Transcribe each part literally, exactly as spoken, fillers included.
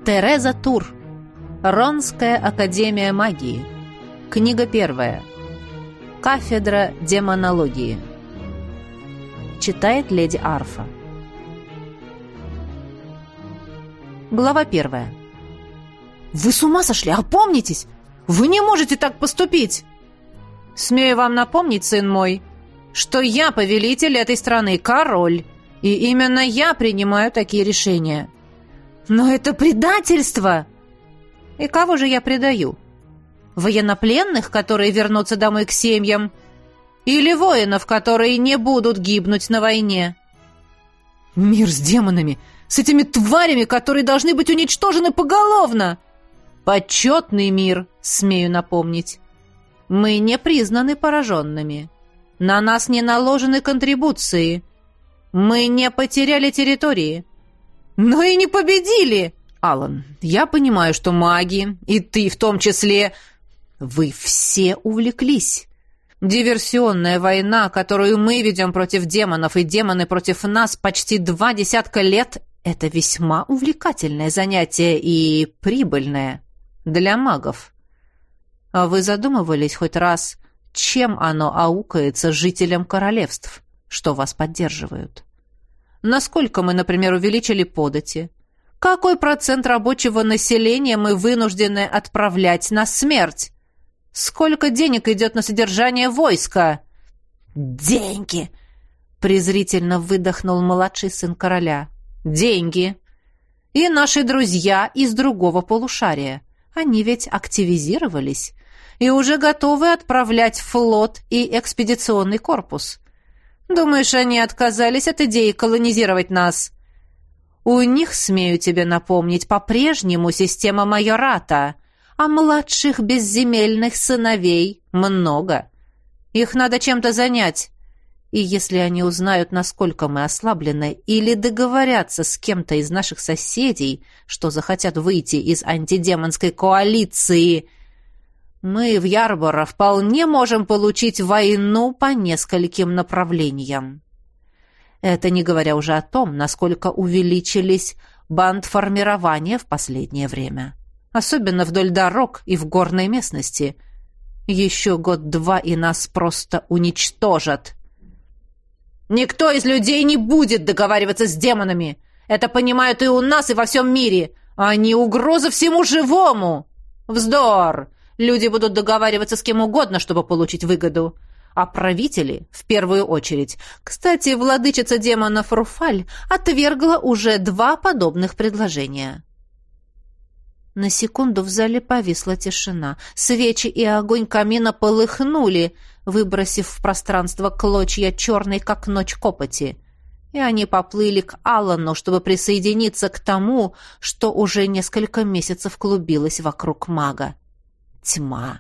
Тереза Тур. Ронская академия магии. Книга первая. Кафедра демонологии. Читает леди Арфа. Глава первая. «Вы с ума сошли? Опомнитесь! Вы не можете так поступить!» «Смею вам напомнить, сын мой, что я повелитель этой страны, король, и именно я принимаю такие решения». «Но это предательство!» «И кого же я предаю? Военнопленных, которые вернутся домой к семьям? Или воинов, которые не будут гибнуть на войне?» «Мир с демонами! С этими тварями, которые должны быть уничтожены поголовно!» «Почетный мир, смею напомнить. Мы не признаны пораженными. На нас не наложены контрибуции. Мы не потеряли территории. Но и не победили!» «Алан, я понимаю, что маги, и ты в том числе, вы все увлеклись. Диверсионная война, которую мы ведем против демонов, и демоны против нас почти два десятка лет, это весьма увлекательное занятие и прибыльное для магов. А вы задумывались хоть раз, чем оно аукается жителям королевств, что вас поддерживают? Насколько мы, например, увеличили подати? Какой процент рабочего населения мы вынуждены отправлять на смерть? Сколько денег идет на содержание войска?» «Деньги!» — презрительно выдохнул младший сын короля. «Деньги! И наши друзья из другого полушария. Они ведь активизировались и уже готовы отправлять флот и экспедиционный корпус. Думаешь, они отказались от идеи колонизировать нас? У них, смею тебе напомнить, по-прежнему система майората, а младших безземельных сыновей много. Их надо чем-то занять. И если они узнают, насколько мы ослаблены, или договорятся с кем-то из наших соседей, что захотят выйти из антидемонской коалиции, мы в Ярборо вполне можем получить войну по нескольким направлениям. Это не говоря уже о том, насколько увеличились бандформирования в последнее время. Особенно вдоль дорог и в горной местности. Еще год-два, и нас просто уничтожат. «Никто из людей не будет договариваться с демонами. Это понимают и у нас, и во всем мире. Они угроза всему живому. Вздор! Люди будут договариваться с кем угодно, чтобы получить выгоду. А правители, в первую очередь. Кстати, владычица демонов Руфаль отвергла уже два подобных предложения». На секунду в зале повисла тишина. Свечи и огонь камина полыхнули, выбросив в пространство клочья черной, как ночь, копоти. И они поплыли к Аллану, чтобы присоединиться к тому, что уже несколько месяцев клубилось вокруг мага. Тьма.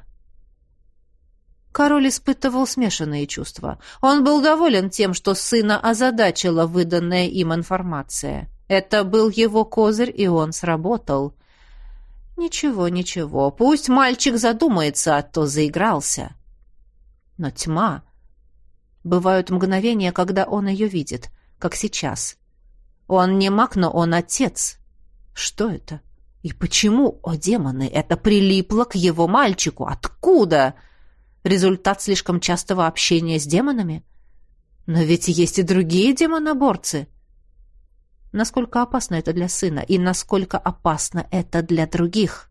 Король испытывал смешанные чувства. Он был доволен тем, что сына озадачила выданная им информация. Это был его козырь, и он сработал. Ничего, ничего, пусть мальчик задумается, а то заигрался. Но тьма. Бывают мгновения, когда он ее видит, как сейчас. Он не маг, но он отец. Что это? И почему, о демоны, это прилипло к его мальчику? Откуда? Результат слишком частого общения с демонами? Но ведь есть и другие демоноборцы. Насколько опасно это для сына, и насколько опасно это для других?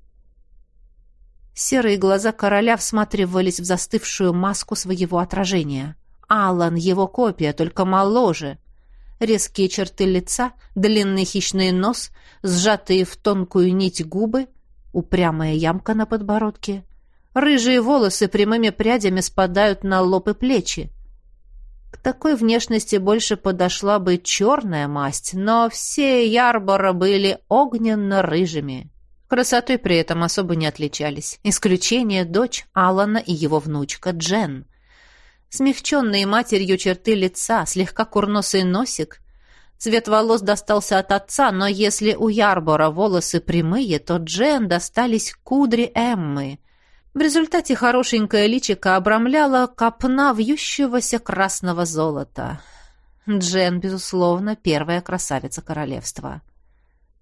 Серые глаза короля всматривались в застывшую маску своего отражения. Алан — его копия, только моложе. Резкие черты лица, длинный хищный нос, сжатые в тонкую нить губы, упрямая ямка на подбородке. Рыжие волосы прямыми прядями спадают на лоб и плечи. К такой внешности больше подошла бы черная масть, но все Ярборо были огненно-рыжими. Красотой при этом особо не отличались. Исключение — дочь Алана и его внучка Джен. Смягченные матерью черты лица, слегка курносый носик. Цвет волос достался от отца, но если у Ярборо волосы прямые, то Джен достались кудри Эммы. В результате хорошенькое личико обрамляла копна вьющегося красного золота. Джен, безусловно, первая красавица королевства.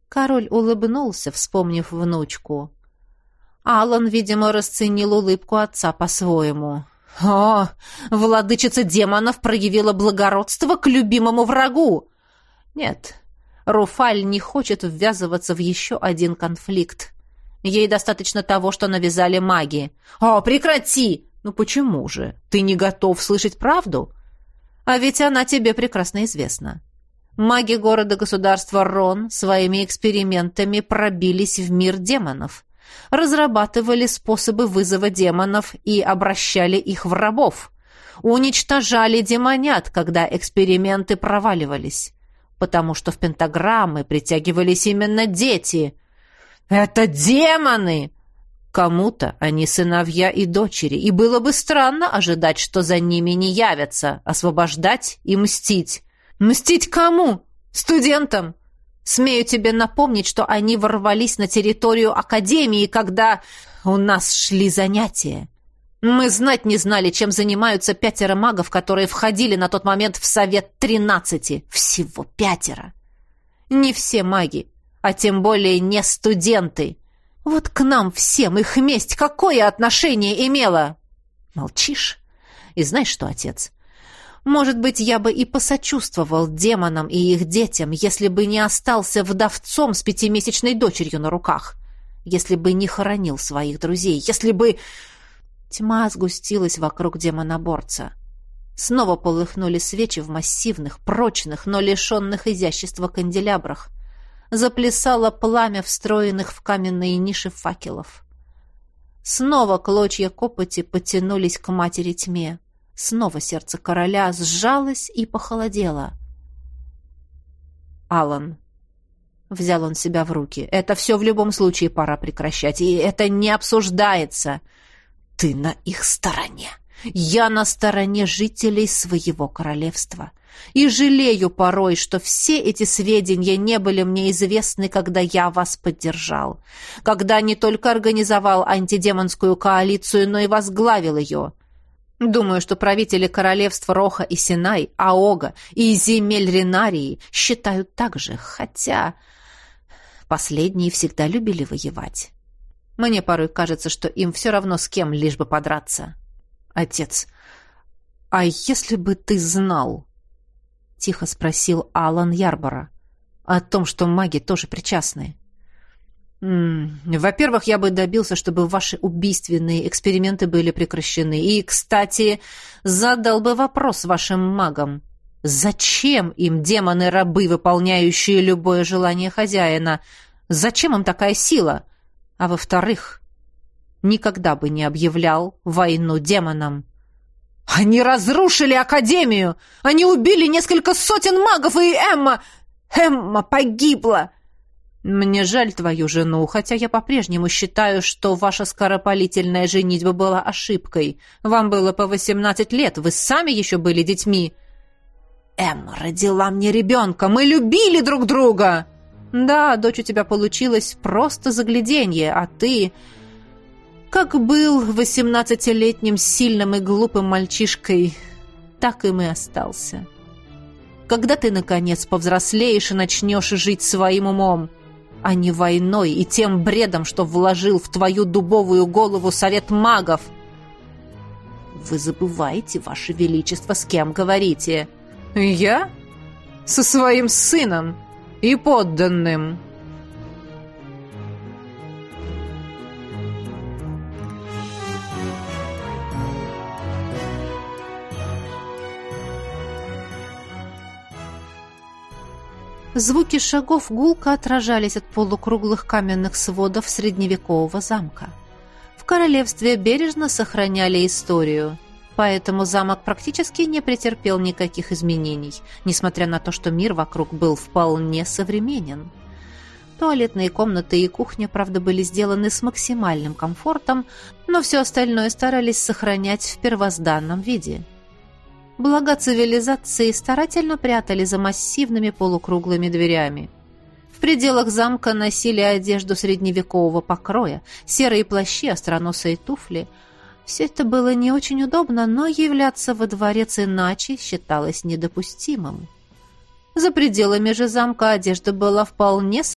Король улыбнулся, вспомнив внучку. Алан, видимо, расценил улыбку отца по-своему. «О, владычица демонов проявила благородство к любимому врагу!» «Нет, Руфаль не хочет ввязываться в еще один конфликт. Ей достаточно того, что навязали маги». «О, прекрати!» «Ну почему же? Ты не готов слышать правду? А ведь она тебе прекрасно известна. Маги города-государства Рон своими экспериментами пробились в мир демонов, разрабатывали способы вызова демонов и обращали их в рабов, уничтожали демонят, когда эксперименты проваливались, потому что в пентаграммы притягивались именно дети. Это демоны! Кому-то они сыновья и дочери, и было бы странно ожидать, что за ними не явятся, освобождать и мстить. Мстить кому? Студентам? Смею тебе напомнить, что они ворвались на территорию Академии, когда у нас шли занятия. Мы знать не знали, чем занимаются пятеро магов, которые входили на тот момент в Совет тринадцати. Всего пятеро. Не все маги, а тем более не студенты. Вот к нам всем их месть какое отношение имела? Молчишь? И знаешь что, отец? Может быть, я бы и посочувствовал демонам и их детям, если бы не остался вдовцом с пятимесячной дочерью на руках, если бы не хоронил своих друзей, если бы... Тьма сгустилась вокруг демоноборца. Снова полыхнули свечи в массивных, прочных, но лишенных изящества канделябрах. Заплясало пламя встроенных в каменные ниши факелов. Снова клочья копоти потянулись к матери тьме. Снова сердце короля сжалось и похолодело. «Алан», — взял он себя в руки, — «это все в любом случае пора прекращать, и это не обсуждается. Ты на их стороне. Я на стороне жителей своего королевства. И жалею порой, что все эти сведения не были мне известны, когда я вас поддержал, когда не только организовал антидемонскую коалицию, но и возглавил ее. Думаю, что правители королевств Роха и Синай, Аога и земель Ренарии считают так же, хотя последние всегда любили воевать. Мне порой кажется, что им все равно с кем, лишь бы подраться. Отец, а если бы ты знал, — тихо спросил Алан Ярбора, — о том, что маги тоже причастны? М-м, во-первых, я бы добился, чтобы ваши убийственные эксперименты были прекращены. И, кстати, задал бы вопрос вашим магам. Зачем им демоны-рабы, выполняющие любое желание хозяина? Зачем им такая сила? А во-вторых, никогда бы не объявлял войну демонам. Они разрушили Академию! Они убили несколько сотен магов, и Эмма... Эмма погибла! Мне жаль твою жену, хотя я по-прежнему считаю, что ваша скоропалительная женитьба была ошибкой. Вам было по восемнадцать лет, вы сами еще были детьми. Эмма родила мне ребенка, мы любили друг друга! Да, дочь у тебя получилась просто загляденье, а ты... Как был восемнадцатилетним сильным и глупым мальчишкой, так им и остался. Когда ты, наконец, повзрослеешь и начнешь жить своим умом, а не войной и тем бредом, что вложил в твою дубовую голову совет магов. Вы забываете, ваше величество, с кем говорите? Я? Со своим сыном и подданным. Звуки шагов гулко отражались от полукруглых каменных сводов средневекового замка. В королевстве бережно сохраняли историю, поэтому замок практически не претерпел никаких изменений, несмотря на то, что мир вокруг был вполне современен. Туалетные комнаты и кухня, правда, были сделаны с максимальным комфортом, но все остальное старались сохранять в первозданном виде. Блага цивилизации старательно прятали за массивными полукруглыми дверями. В пределах замка носили одежду средневекового покроя, серые плащи, остроносые туфли. Все это было не очень удобно, но являться во дворец иначе считалось недопустимым. За пределами же замка одежда была вполне